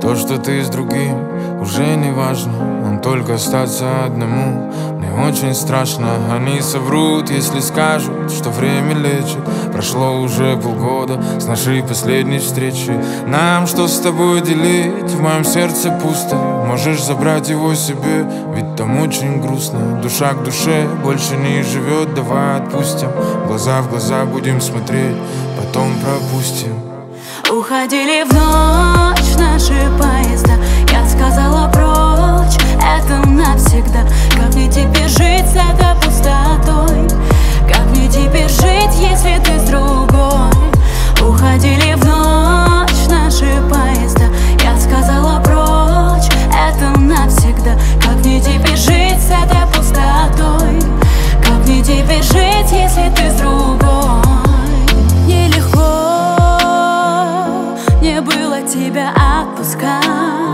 То, что ты с другим, уже не важно. Нам только остаться одному. Мне очень страшно, они соврут, если скажут, что время лечит. Прошло уже полгода с нашей последней встречи. Нам что с тобой делить? В моем сердце пусто. Можешь забрать его себе, ведь там очень грустно. Душа к душе больше не живет, давай отпустим. Глаза в глаза будем смотреть, потом пропустим. Уходили в ночь наши поезда. Я сказала прочь, это навсегда. Как мне теперь жить с этой пустотой? Как мне теперь жить, если ты с другой? Уходили в ночь наши поезда. Я сказала прочь, это навсегда. Как мне теперь жить с этой пустотой? Как мне теперь жить, если ты с другой? Нелегко мне было тебя отпускать.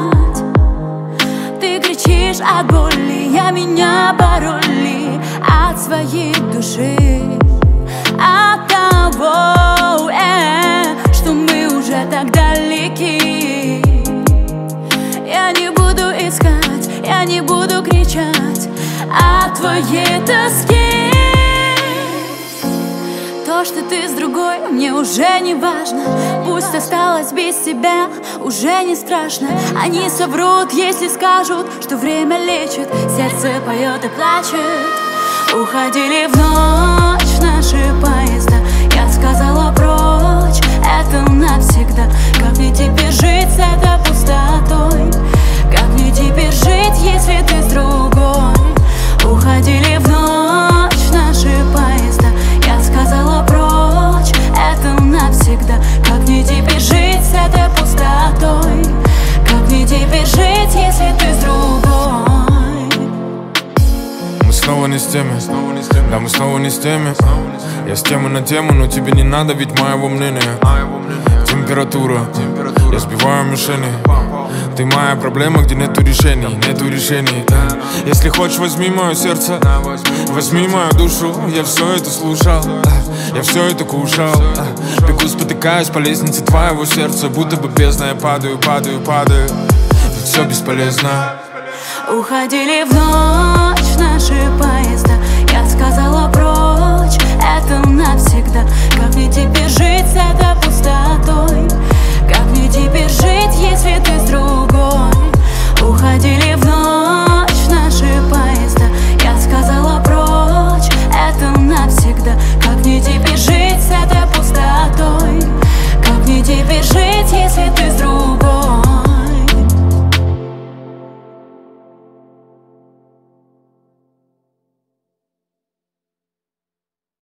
Ты кричишь от боли, я меня пароли от своей души, от того, что мы уже так далеки. Я не буду искать, я не буду кричать от твоей тоски. То, что ты с другой, мне уже не важно. Пусть осталось без тебя, уже не страшно. Они соврут, если скажут, что время лечит. Сердце поет и плачет. Уходили в ночь наши поезда. Я сказала прочь, это навсегда. Как мне теперь жить с этой пустотой? Как мне теперь жить, если ты с другой? Уходили в ночь наши поезда. Я сказала прочь, это навсегда. Как мне теперь жить с этой пустотой? Как мне теперь жить, если ты с другой? Мы снова не с теми, да, мы снова не с теми. Я с темы на тему, но тебе не надо ведь моего мнения. Температура, я сбиваю мишени. Ты моя проблема, где нету решений, нету решений. Если хочешь, возьми мое сердце, возьми мою душу. Я все это слушал, я все это кушал. Бегу, спотыкаюсь по лестнице твоего сердца. Будто бы бездна, я падаю, падаю, падаю. Ведь все бесполезно. Уходили в ночь наши поезда. Я сказала прочь, это навсегда. Как мне теперь жить с этой пустотой? Как мне теперь жить?